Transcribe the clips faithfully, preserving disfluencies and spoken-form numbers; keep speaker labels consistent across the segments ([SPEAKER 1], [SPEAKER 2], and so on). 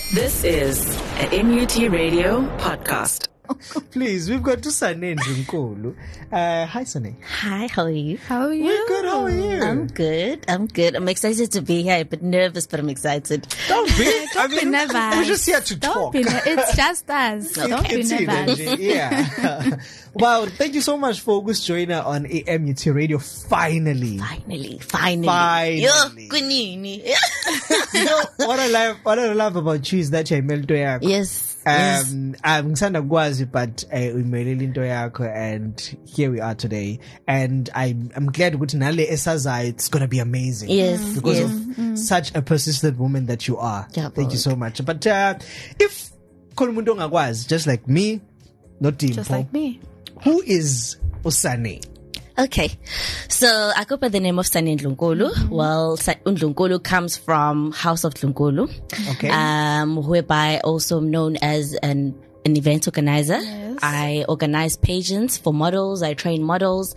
[SPEAKER 1] This is an M U T Radio podcast.
[SPEAKER 2] Please, we've got to Sane Ndlunkulu. Uh, hi, Sane.
[SPEAKER 3] Hi, how are you?
[SPEAKER 4] How are you?
[SPEAKER 2] We're good. How are you?
[SPEAKER 3] I'm good. I'm good. I'm excited to be here, but nervous, but I'm excited.
[SPEAKER 2] Don't be.
[SPEAKER 4] Don't
[SPEAKER 2] I mean,
[SPEAKER 4] be nervous.
[SPEAKER 2] we're just here to
[SPEAKER 4] Don't
[SPEAKER 2] talk.
[SPEAKER 4] be ner- It's just us. Don't be
[SPEAKER 2] It's it,
[SPEAKER 4] nervous.
[SPEAKER 2] Angie. Yeah. Wow. Thank you so much for August joining on M U T Radio. Finally.
[SPEAKER 3] Finally, finally.
[SPEAKER 2] Finally.
[SPEAKER 3] Yo, kunini.
[SPEAKER 2] You know what I love? What I love about you is that you're emailed to yakho.
[SPEAKER 3] Yes.
[SPEAKER 2] Um, I'm ngisanda kwazi, but uyimelele into yakho, and here we are today. And I'm I'm glad ukuthi nale esazayo it's gonna be amazing.
[SPEAKER 3] Yes,
[SPEAKER 2] because
[SPEAKER 3] yes.
[SPEAKER 2] of mm. such a persistent woman that you are.
[SPEAKER 3] Yeah,
[SPEAKER 2] Thank you so much. But uh, if khona umuntu ongakwazi, just like me, not Dimpo,
[SPEAKER 4] Just like me.
[SPEAKER 2] who is Usane?
[SPEAKER 3] Okay, so I go by the name of Sane Ndlunkulu. Mm-hmm. Well, Sa- Ndlunkulu comes from House of Ndlunkulu,
[SPEAKER 2] Okay.
[SPEAKER 3] um, whereby also known as an an event organizer.
[SPEAKER 4] Yes.
[SPEAKER 3] I organize pageants for models. I train models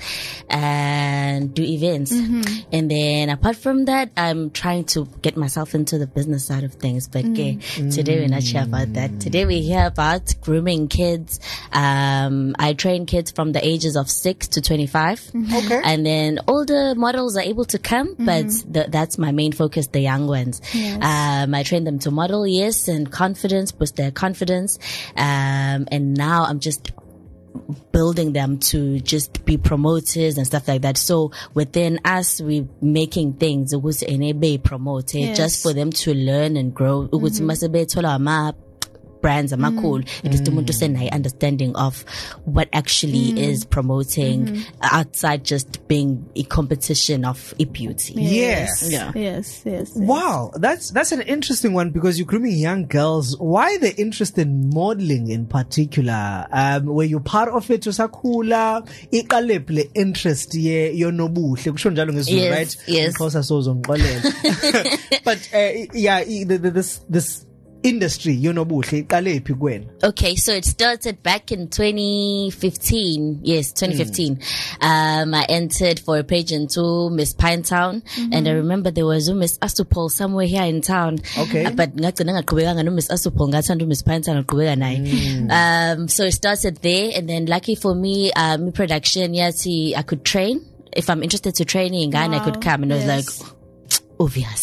[SPEAKER 3] and do events. Mm-hmm. And then apart from that, I'm trying to get myself into the business side of things. But okay,
[SPEAKER 4] Mm.
[SPEAKER 3] today we're not here about that. Today we're here about grooming kids. Um, I train kids from the ages of six to twenty-five. Mm-hmm.
[SPEAKER 2] Okay.
[SPEAKER 3] And then older models are able to come,
[SPEAKER 4] Mm-hmm.
[SPEAKER 3] but th- that's my main focus, the young ones.
[SPEAKER 4] Yes.
[SPEAKER 3] Um, I train them to model, yes, and confidence, boost their confidence. Um, and now I'm just building them to just be promoters and stuff like that. So within us, we're making things ukuthi enable promoted
[SPEAKER 4] Yes.
[SPEAKER 3] just for them to learn and grow. Ukuthi mase bethola ama brands ama cool. It is umuntu senayo understanding of what actually is promoting outside just being a competition of a beauty.
[SPEAKER 2] Yes.
[SPEAKER 3] Yeah.
[SPEAKER 4] Yes, yes. yes.
[SPEAKER 2] Wow, that's that's an interesting one because you're grooming young girls. Why the interest in modeling in particular? Um, were you part of it usakhula? Iqalephi interest ye yonobuhle kusho njalo ngezulu,
[SPEAKER 3] Yes,
[SPEAKER 2] right?
[SPEAKER 3] yes.
[SPEAKER 2] Xhosa sozongixolela. But uh, yeah, the, the, this this industry yonobuhle iqalephi kuwena?
[SPEAKER 3] Okay, so it started back in twenty fifteen. Yes, twenty fifteen. Mm. Um, I entered for a pageant to Miss Pinetown, mm-hmm. and I remember there was a Miss Asupol somewhere here in town.
[SPEAKER 2] Okay.
[SPEAKER 3] Uh, but ngagcina ngaqhubeka no Miss Asupol, ngathanda Miss Pinetown ngaqhubeka naye. Um, so it started there, and then lucky for me, um, production, yes, I could train. If I'm interested to training, and I could come, and
[SPEAKER 4] Yes.
[SPEAKER 3] I was like, obvious.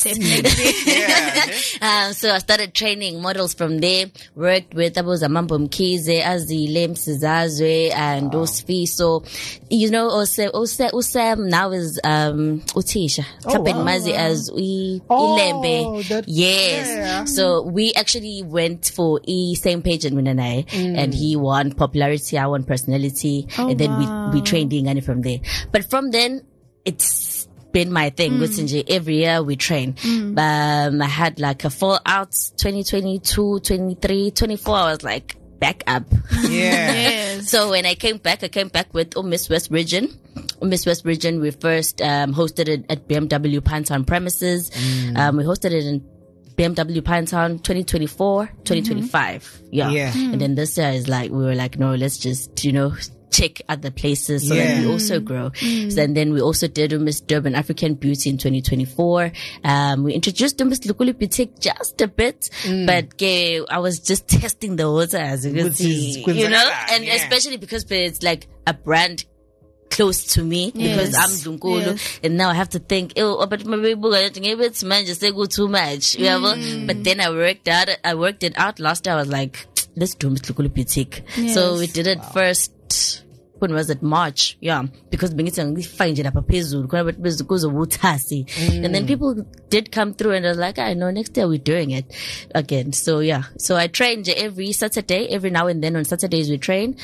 [SPEAKER 3] um, so I started training models from there, worked with Abuzamambo Mkize, Azile Msizazwe, and wow. Osfi. So, you know, Ose, Ose, Usam now is, um, Utisha.
[SPEAKER 2] Oh,
[SPEAKER 3] Tapen
[SPEAKER 2] wow.
[SPEAKER 3] Mazi as we,
[SPEAKER 2] Oh,
[SPEAKER 3] Ilembe.
[SPEAKER 2] that-
[SPEAKER 3] Yes.
[SPEAKER 2] yeah.
[SPEAKER 3] So we actually went for E same pageant with Nanai, mm. and he won popularity, I won personality,
[SPEAKER 4] Oh,
[SPEAKER 3] and then
[SPEAKER 4] wow.
[SPEAKER 3] we, we trained Ingani from there. But from then, it's been my thing. Mm. Every year we train. Mm. Um, I had like a fallout twenty twenty-two, twenty-three, twenty-four. I was like, back up.
[SPEAKER 2] Yeah.
[SPEAKER 4] Yes.
[SPEAKER 3] So when I came back, I came back with oh, Miss West Region. Miss West Region, we first um, hosted it at B M W Pinetown premises. Mm. Um, we hosted it in B M W Pinetown twenty twenty-four, twenty twenty-five. Mm-hmm. Yeah.
[SPEAKER 2] Yeah. Mm.
[SPEAKER 3] And then this year is like, we were like, no, let's just, you know, check other places so
[SPEAKER 2] Yeah.
[SPEAKER 3] that we also grow. Mm. So, and then we also did Miss Durban African Beauty in twenty twenty-four. Um, we introduced Miss Lukuli Boutique just a bit, mm. but okay, I was just testing the water as you can
[SPEAKER 2] Which
[SPEAKER 3] see,
[SPEAKER 2] is
[SPEAKER 3] you know, and
[SPEAKER 2] yeah.
[SPEAKER 3] especially because it's like a brand close to me
[SPEAKER 4] Yes.
[SPEAKER 3] because I'm Ndlunkulu,
[SPEAKER 4] Yes.
[SPEAKER 3] and now I have to think, oh, but maybe it's man just say go too much, you know.
[SPEAKER 4] Mm.
[SPEAKER 3] But then I worked out, I worked it out. Last year I was like, let's do Miss Lukuli Boutique.
[SPEAKER 4] Yes.
[SPEAKER 3] So we did it wow. first. When was it? March, yeah, because bengithi find it up phezulu khona bathi bezukuzo buthasi, and then people did come through and I was like, I know next year we're doing it again. So yeah, so I train every Saturday, every now and then on Saturdays we train,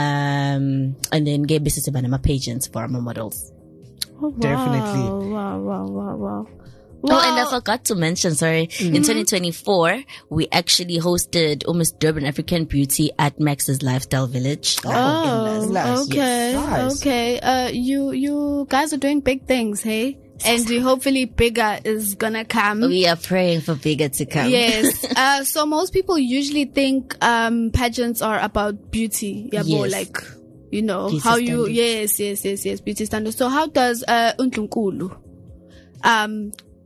[SPEAKER 3] um, and then get business about my pageants for our models.
[SPEAKER 4] Oh, wow.
[SPEAKER 2] Definitely.
[SPEAKER 4] Wow, wow, wow, wow.
[SPEAKER 3] Oh, and I forgot to mention, sorry, mm-hmm. in twenty twenty-four, we actually hosted almost Durban African Beauty at Max's Lifestyle Village.
[SPEAKER 4] Oh,
[SPEAKER 2] Nice.
[SPEAKER 4] okay,
[SPEAKER 2] Nice.
[SPEAKER 4] okay. Uh, you, you guys are doing big things, hey? And you, hopefully bigger is gonna come.
[SPEAKER 3] We are praying for bigger to come.
[SPEAKER 4] Yes. Uh, so most people usually think, um, pageants are about beauty. Yeah,
[SPEAKER 3] Yes.
[SPEAKER 4] like, you know,
[SPEAKER 3] Beauty
[SPEAKER 4] how you,
[SPEAKER 3] standards.
[SPEAKER 4] yes, yes, yes, yes, beauty standards. So how does, uh, Ndlunkulu, um,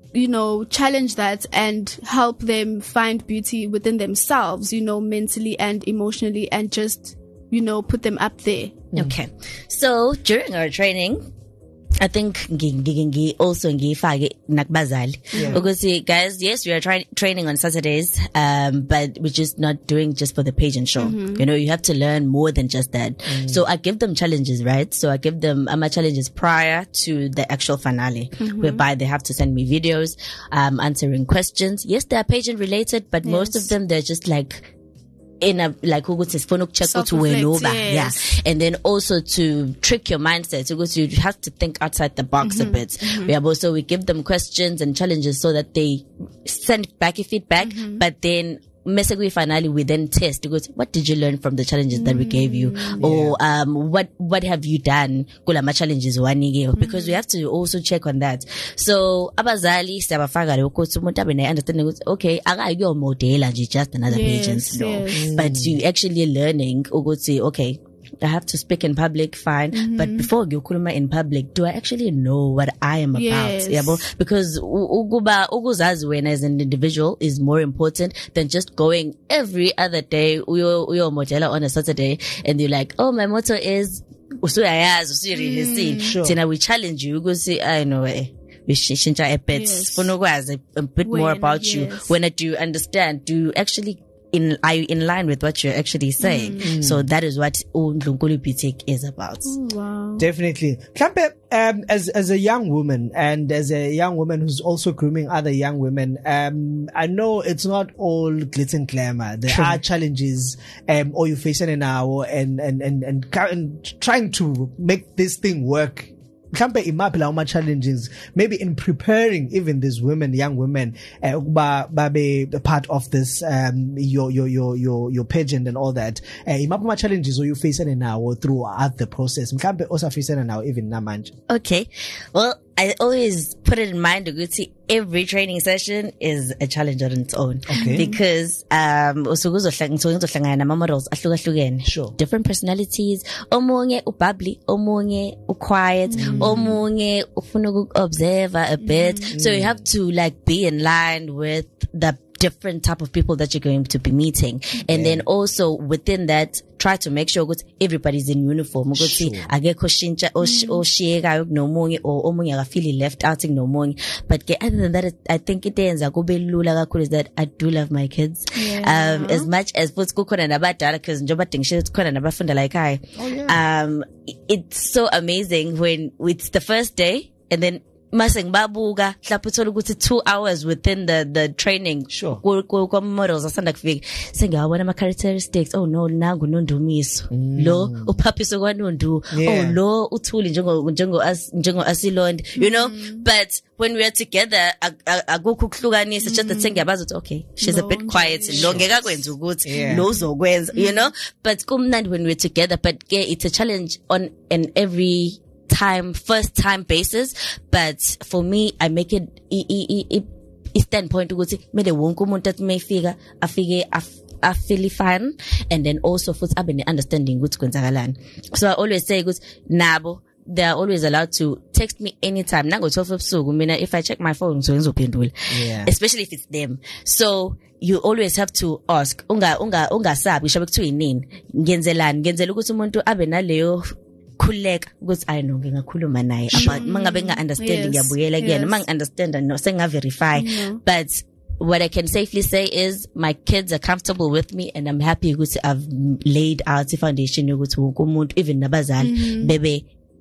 [SPEAKER 4] you know, challenge that and help them find beauty within themselves, you know, mentally and emotionally, and just, you know, put them up there.
[SPEAKER 3] Okay. So during our training, I think ngi- ngi- ngi- also ngifake nakubazali because guys, yes, we are trying training on Saturdays, um, but we're just not doing just for the pageant show. You know, you have to learn more than just that. So I give them challenges, right? So I give them uh, my challenges prior to the actual finale, whereby they have to send me videos, um, answering questions. Yes, they are pageant related, but most of them they're just like in a like who would say check out
[SPEAKER 4] Self-reflect,
[SPEAKER 3] yeah,
[SPEAKER 4] yes.
[SPEAKER 3] and then also to trick your mindset because you have to think outside the box a bit. We have also we give them questions and challenges so that they send back a feedback, but then Mesegui finally we then test because what did you learn from the challenges that we gave you, or um what what have you done kulama challenges wanike, because we have to also check on that. So abazali siyabafaka ukuthi umuntu abe ne understanding ukuthi okay akayiyo model nje just another
[SPEAKER 4] Yes,
[SPEAKER 3] pageant, no,
[SPEAKER 4] yes.
[SPEAKER 3] but you actually learning ukuthi okay, I have to speak in public, fine. But before ngiyokhuluma in public, do I actually know what I am
[SPEAKER 4] Yes.
[SPEAKER 3] about? Yabo? Because u- ukuba ukuzazi wena as an individual is more important than just going every other day uyo uyo modela on a Saturday and you're like, oh, my motto is usuyayazi usuyirehesile.
[SPEAKER 2] Sure.
[SPEAKER 3] Thina we challenge you ukuthi I know eh we shintsha a bit.
[SPEAKER 4] Yes.
[SPEAKER 3] Funa ukwazi a bit more
[SPEAKER 4] When,
[SPEAKER 3] about you.
[SPEAKER 4] yes.
[SPEAKER 3] When do you understand? Do you actually in are you in line with what you're actually saying? So that is what uNdlunkulu Boutique is about.
[SPEAKER 4] Wow.
[SPEAKER 2] Definitely. Mhlampe, um, as, as a young woman and as a young woman who's also grooming other young women, um, I know it's not all glitz and glamour. There are challenges, um, or you facing it now and, and, and, and, ca- and trying to make this thing work. Mhlampe imaphi lawo ma-challenges maybe in preparing even these women, young women, uh, ba babe part of this um your your your your your pageant and all that. Uh, imaphi ma-challenges you facing now throughout the process? Mhlampe osa facing now even namanje.
[SPEAKER 3] Okay. Well, I always put it in mind ukuthi every training session is a challenge on its own.
[SPEAKER 2] Okay.
[SPEAKER 3] Because um usukuzohlangana nama models ahlukahlukene.
[SPEAKER 2] Sure.
[SPEAKER 3] Different personalities. Omunye ububbly, omunye uquiet, omunye ufuna uku-observe a bit. So you have to like be in line with the different type of people that you're going to be meeting. And then also within that, try to make sure that everybody's in uniform.
[SPEAKER 2] Sure.
[SPEAKER 3] Agekho shintsha oshiyekayo kunomunye or omunye akafeel left out kunomunye. But ke, other than that, I think it ends kube lula kakhulu is that I do love my kids.
[SPEAKER 4] Yeah.
[SPEAKER 3] Um, as much as futhi kukhona nabadala because njengoba dingisho kukhona nabafunda like I. Um, it's so amazing when it's the first day and then mase ngibabuka mhlawumbe uthola ukuthi two hours within the the training
[SPEAKER 2] Sure.
[SPEAKER 3] kwa models asanda kufika sengiyabona ama characteristics. Oh no, nangu Nondumiso, lo uphapiso kwaNondu,
[SPEAKER 2] Yeah.
[SPEAKER 3] oh lo uthuli njengo njengo as njengo Asilonde, you know. But when we are together akukho ukuhlukanisa, just that sengiyabaza ukuthi okay, she's a bit quiet, lo ngeke akwenza ukuthi
[SPEAKER 2] Yeah.
[SPEAKER 3] lo uzokwenza, you know. But kumnandi when we're together, but ke, it's a challenge on an every time, first time basis. But for me, I make it i i i i standpoint ukuthi mele wonke umuntu athi mayifika afike I feel fine, and then also futhi abe ne understanding ukuthi kwenzakalani. So I always say ukuthi nabo they are always allowed to text me anytime. Nango twelve ebusuku mina if I check my phone so ngizophendula.
[SPEAKER 2] Yeah.
[SPEAKER 3] Especially if it's them. So you always have to ask unga unga ungasabi ngisho bekuthiwa yinini ngenzelani ngenzela ukuthi umuntu abe naleyo khuleka ukuthi I know ngingakhuluma naye about mangabe nga understanding
[SPEAKER 4] Yes,
[SPEAKER 3] ngiyabuyela kuyena
[SPEAKER 4] yes.
[SPEAKER 3] mang understand no senga verify. But what I can safely say is my kids are comfortable with me and I'm happy ukuthi I've laid out the foundation ukuthi wonke umuntu even nabazali bebe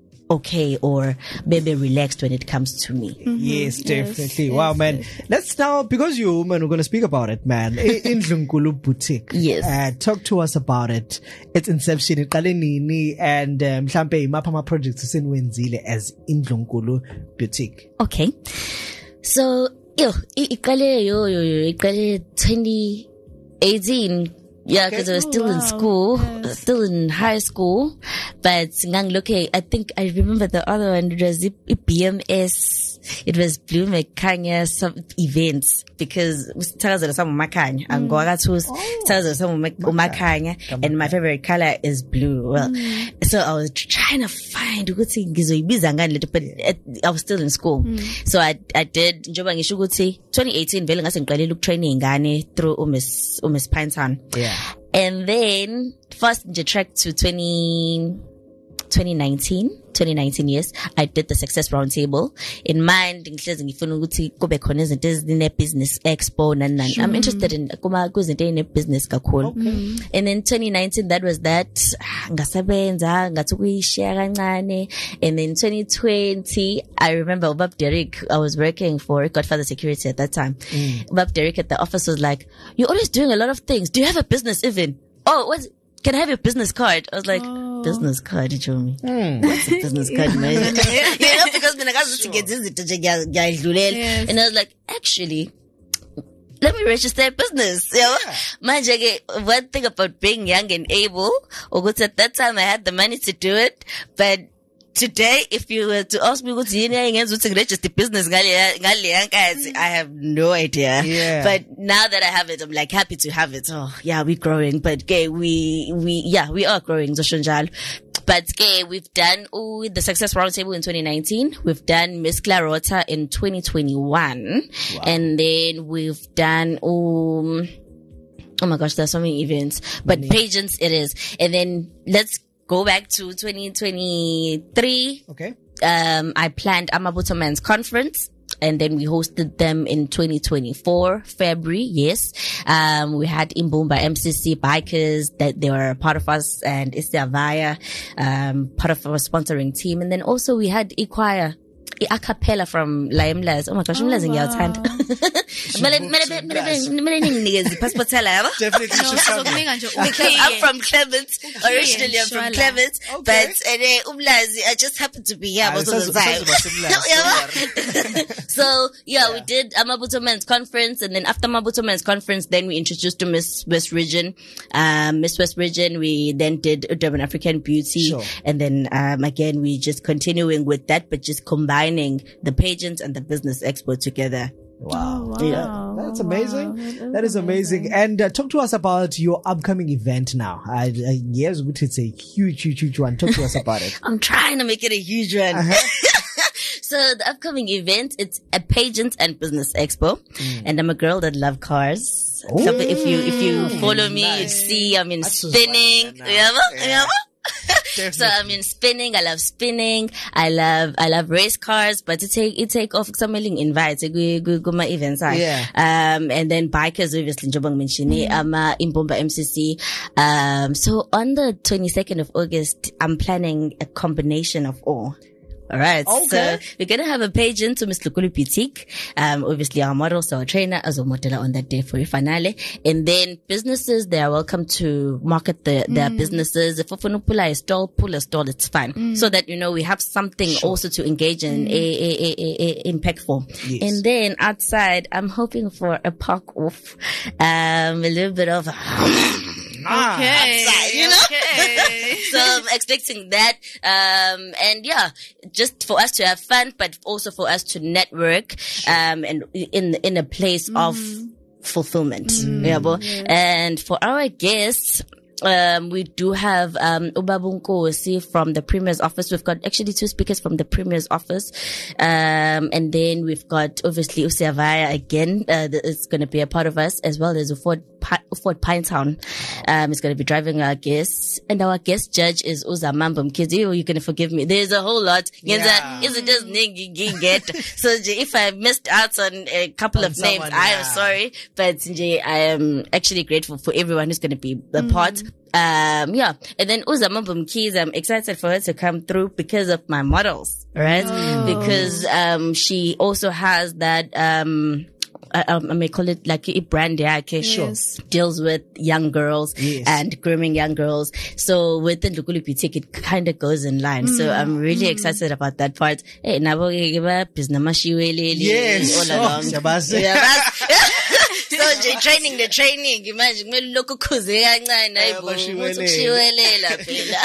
[SPEAKER 3] okay or bebe relaxed when it comes to me.
[SPEAKER 2] Yes, definitely.
[SPEAKER 4] yes,
[SPEAKER 2] Wow, man.
[SPEAKER 4] yes.
[SPEAKER 2] Let's now, because you're a woman, we're going to speak about it, man. I- Indlunkulu Boutique.
[SPEAKER 3] Yes.
[SPEAKER 2] Uh, talk to us about it. Its inception, iqale nini, and um, mhlampe imaphi ama projects eseniwenzile as Indlunkulu Boutique.
[SPEAKER 3] Okay. So, yo, i- iqale yo yo yo iqale twenty eighteen. Yeah, because I was
[SPEAKER 4] Oh,
[SPEAKER 3] still in
[SPEAKER 4] wow.
[SPEAKER 3] school,
[SPEAKER 4] Yes.
[SPEAKER 3] still in high school. But ngang look, I think I remember the other one. It was i- i- B M S it was Blue Makanya some events because Sithakazela some Makanya and Gwagatus Sithakazela some Makanya and my favorite color is blue. Well, mm. so I was trying to find good thing but I was still in school. Mm. So I I did njoba ngisho ukuthi twenty eighteen vele ngase ngiqale look training ngane through uMiss uMiss Pinetown.
[SPEAKER 2] Yeah.
[SPEAKER 3] And then first the track to twenty twenty nineteen twenty nineteen yes, I did the Success Roundtable. In mind, ngihlezi ngifuna ukuthi kube khona izinto ezine business expo nan nan. I'm interested in kuma kuzinto ezine business kakhulu. Okay. And then twenty nineteen that was that ngasebenza ngathi kuyishare kancane. And then twenty twenty I remember Ubab Derek, I was working for Godfather Security at that time. Mm. Ubab Derek at the office was like, "You're always doing a lot of things. Do you have a business even? Oh, what's can I have your business card?" I was like, oh. Business card, you show me. Mm. What's a business card, man? You know, because when I got to get this, yes. And I was like, actually, let me register a business. You know? Yeah. One thing about being young and able, or at that time I had the money to do it, but today, if you were to ask me what's in to register business, I have no idea.
[SPEAKER 2] Yeah.
[SPEAKER 3] But now that I have it, I'm like happy to have it. Oh, yeah, we're growing. But okay, we, we, yeah, we are growing. But okay, we've done oh, the Success Roundtable in twenty nineteen. We've done Miss Clarota in twenty twenty-one. Wow. And then we've done, um, oh my gosh, there's so many events. But many. Pageants it is. And then let's go back to twenty twenty-three.
[SPEAKER 2] Okay.
[SPEAKER 3] Um, I planned Amabuto Men's Conference. And then we hosted them in twenty twenty-four, February, yes. Um, we had Imbumba M C C bikers that they were part of us and Isiavaya, um, part of our sponsoring team. And then also we had Ikwaya, a cappella from Laimlas. Oh my gosh, I'm losing your time. Definitely because I'm from Clement. Originally I'm from Clement, but I just happened to be here most of the time. So yeah, we did Amabuto Men's Conference, and then after Amabuto Men's Conference, then we introduced to Miss West Region. Um, Miss West Region, we then did Durban African Beauty, sure. And then um, again we just continuing with that, but just combining the pageants and the business expo together.
[SPEAKER 2] Wow.
[SPEAKER 4] Oh, wow.
[SPEAKER 2] Yeah. That's amazing. Wow. That, is, that is amazing. amazing. And uh, talk to us about your upcoming event now. Uh, uh, yes, it's a huge, huge, huge one. Talk to us about it.
[SPEAKER 3] I'm trying to make it a huge one. Uh-huh. So the upcoming event, it's a pageant and business expo. Mm. And I'm a girl that love cars. Ooh. So if you, if you follow me, nice. You see, I'm in That's spinning. Yeah. Yeah. So I mean spinning, I love spinning, I love I love race cars, but to take it take off some invite to go go go my events.
[SPEAKER 2] Yeah.
[SPEAKER 3] Um and then bikers obviously Njobang mentioned um Imbumba M C C. Um so on the twenty-second of August I'm planning a combination of all. All right.
[SPEAKER 2] Okay.
[SPEAKER 3] So we're going to have a pageant to Miss Lukulu Boutique. Um, obviously our model, so our trainer as a model on that day for your finale. And then businesses, they are welcome to market the, mm. their businesses. If you pull a stall, pull a stall, it's fine. Mm. So that, you know, we have something sure. also to engage in mm. a, a, a, a, a impact for. Yes. And then outside, I'm hoping for a park off, um, a little bit of,
[SPEAKER 2] Ah,
[SPEAKER 3] okay, outside, you know?
[SPEAKER 4] Okay.
[SPEAKER 3] So I'm expecting that. Um, and yeah, just for us to have fun, but also for us to network, um, and in, in a place mm. of fulfillment. Mm. Yeah, yeah. And for our guests, Um, we do have, um, Ubabunkosi from the Premier's office. We've got actually two speakers from the Premier's office. Um, and then we've got obviously Usiavaya again, uh, it's going to be a part of us, as well as Uford, Uford Pinetown. Um, is going to be driving our guests, and our guest judge is Uzamamba Mkizi. You're going to forgive me. There's a whole lot.
[SPEAKER 2] Yeah.
[SPEAKER 3] Is it just get? So if I missed out on a couple on of someone, names, yeah. I am sorry, but I am actually grateful for everyone who's going to be a mm-hmm. part. Um, yeah. And then Uzamamba Mkizi, I'm excited for her to come through because of my models, right? Oh. Because, um, she also has that, um, I, I may call it like a brand, yeah, okay, sure. Yes. Deals with young girls yes. and grooming young girls. So with the Lukulu Boutique, it kind of goes in line. Mm. So I'm really mm. excited about that part. Hey, Nabo,
[SPEAKER 2] yes.
[SPEAKER 3] all along.
[SPEAKER 2] Oh,
[SPEAKER 3] So nje training the training manje kumele lokho khuze kancane hayibo ukushiwelela phela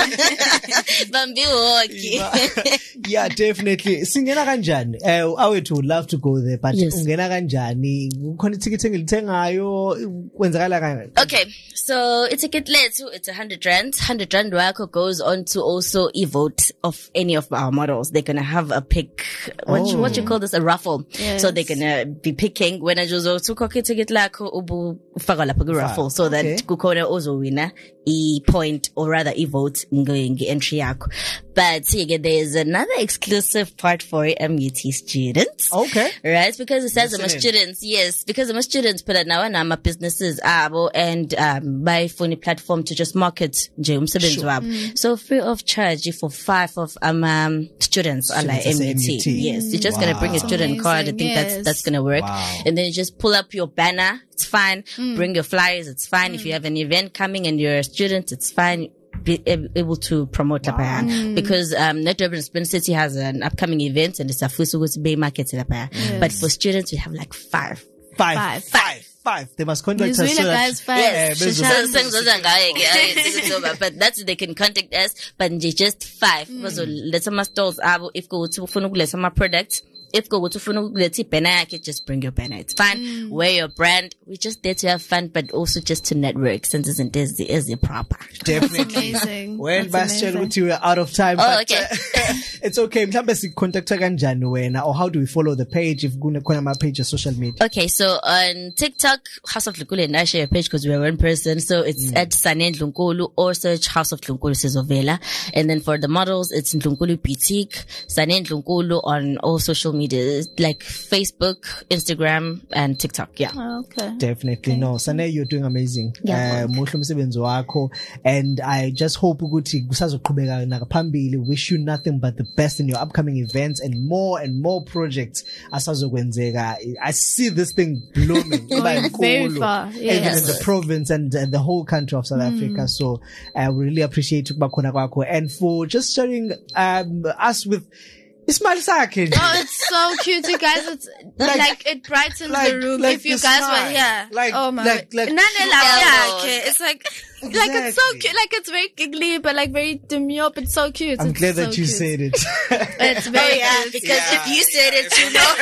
[SPEAKER 3] bambi hockey.
[SPEAKER 2] Yeah, definitely. Singena kanjani? Eh awethu would love to go there, but
[SPEAKER 3] Yes.
[SPEAKER 2] ungena kanjani? Ukhona ticket engilithengayo kwenzakala kanjani?
[SPEAKER 3] Okay, so it's a ticket lethu, it's a hundred rand. Hundred rand wakho goes on to also e-vote of any of our models. They're gonna have a pick. What you, what you call this? A raffle.
[SPEAKER 4] Yes.
[SPEAKER 3] So they're gonna be picking when I just to koke ticket lakho ubu ufaka lapha ku raffle, so
[SPEAKER 2] Okay.
[SPEAKER 3] that kukhona ozo winner e point or rather e vote nge entry yakho. But see again, there's another exclusive part for M U T students.
[SPEAKER 2] Okay.
[SPEAKER 3] Right, because it says I'm a
[SPEAKER 2] Listen in.
[SPEAKER 3] students, yes, because I'm a students, but now I'm a businesses abo and um by phone platform to just market nje umsebenzi
[SPEAKER 2] Sure.
[SPEAKER 3] wabo. So free of charge for five of um, um students are like
[SPEAKER 2] Students
[SPEAKER 3] M U
[SPEAKER 2] at
[SPEAKER 3] T.
[SPEAKER 2] M U T.
[SPEAKER 3] Yes, you're just gonna bring a
[SPEAKER 2] Wow.
[SPEAKER 3] student card. I
[SPEAKER 4] Amazing,
[SPEAKER 3] think that's
[SPEAKER 4] yes.
[SPEAKER 3] that's gonna work.
[SPEAKER 2] Wow.
[SPEAKER 3] And then you just pull up your banner. It's fine. Bring your flyers. It's fine. If you have an event coming and you're a student, it's fine. Be able to promote wow. because um Net Durban Spin City has an upcoming event and it's a Fusugus Bay Market yes. But for students we have like five.
[SPEAKER 2] Five.
[SPEAKER 4] Five.
[SPEAKER 2] Five. Five. They must contact us.
[SPEAKER 4] Nizwile,
[SPEAKER 2] So that-
[SPEAKER 4] guys, five.
[SPEAKER 3] Yes,
[SPEAKER 2] Eh,
[SPEAKER 3] so-
[SPEAKER 2] bezos-
[SPEAKER 3] so- so- so- ngaye ke, aye, it's over. But that's they can contact us. But nje just five. So let's say my stores abo if go to ufuna ukuletha ama products. If go to ufuna ukuletha banner yakhe, just bring your banner. It's fine. Wear your brand. We're just there to have fun, but also just to network since isn't as the as the proper.
[SPEAKER 2] Definitely.
[SPEAKER 4] Amazing.
[SPEAKER 2] Well,
[SPEAKER 4] That's
[SPEAKER 2] Bastian,
[SPEAKER 4] amazing.
[SPEAKER 2] with you, we're out of time.
[SPEAKER 3] Oh,
[SPEAKER 2] but,
[SPEAKER 3] okay.
[SPEAKER 2] uh, it's okay. Mhlambe sikontakta kanjani wena, or how do we follow the page if kuna kuna my page on social media?
[SPEAKER 3] Okay, so on TikTok, House of Lunkulu, and I share a page because we're one person. So it's at Sanen Lunkulu or search House of Lunkulu Sizovela. And then for the models, it's Lunkulu Boutique, Sanen Lunkulu on all social media, like Facebook, Instagram, and TikTok. Yeah.
[SPEAKER 4] Oh, okay.
[SPEAKER 2] Definitely. No, Sane, you're doing amazing.
[SPEAKER 3] Yeah.
[SPEAKER 2] Uh, muhle umsebenzi wakho. And I just hope ukuthi kusazoqhubeka ngaphambili. Wish you nothing but the best in your upcoming events and more and more projects asazokwenzeka. I see this thing blooming.
[SPEAKER 4] Going
[SPEAKER 2] Iba
[SPEAKER 4] very
[SPEAKER 2] inkulu,
[SPEAKER 4] far,
[SPEAKER 2] even
[SPEAKER 4] yes.
[SPEAKER 2] in the province and, and the whole country of South Africa. So I uh, really appreciate ukuba khona kwakho and for just sharing um, us with Ismail Sakhe.
[SPEAKER 4] Oh, it's so cute, you guys. It's like,
[SPEAKER 2] Like-
[SPEAKER 4] it brightens
[SPEAKER 2] like-
[SPEAKER 4] the room
[SPEAKER 2] like
[SPEAKER 4] if you
[SPEAKER 2] the
[SPEAKER 4] guys
[SPEAKER 2] smile.
[SPEAKER 4] were here.
[SPEAKER 2] Like-
[SPEAKER 4] oh my
[SPEAKER 2] like-
[SPEAKER 4] god.
[SPEAKER 2] like-
[SPEAKER 4] Nane
[SPEAKER 3] Yeah.
[SPEAKER 4] la- yeah, it's like, like it's so
[SPEAKER 2] Exactly.
[SPEAKER 4] cute. Like it's very giggly, but like very demure, but so cute.
[SPEAKER 2] I'm
[SPEAKER 4] It's
[SPEAKER 2] glad
[SPEAKER 4] so
[SPEAKER 2] that you
[SPEAKER 4] cute.
[SPEAKER 2] said it.
[SPEAKER 4] It's very
[SPEAKER 3] Oh yeah,
[SPEAKER 4] cute.
[SPEAKER 3] because
[SPEAKER 2] Yeah.
[SPEAKER 3] if you said it, you know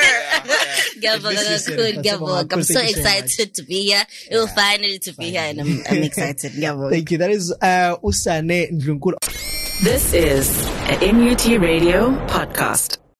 [SPEAKER 3] her.
[SPEAKER 2] At least you said it.
[SPEAKER 3] Good,
[SPEAKER 2] That's
[SPEAKER 3] Gabon.
[SPEAKER 2] cool.
[SPEAKER 3] I'm so
[SPEAKER 2] Thank you so much.
[SPEAKER 3] excited to be here. It will finally to be here, and I'm, I'm excited. Gabon.
[SPEAKER 2] Thank you. That is uh, Usane Ndlunkulu.
[SPEAKER 1] This is an M U T Radio podcast.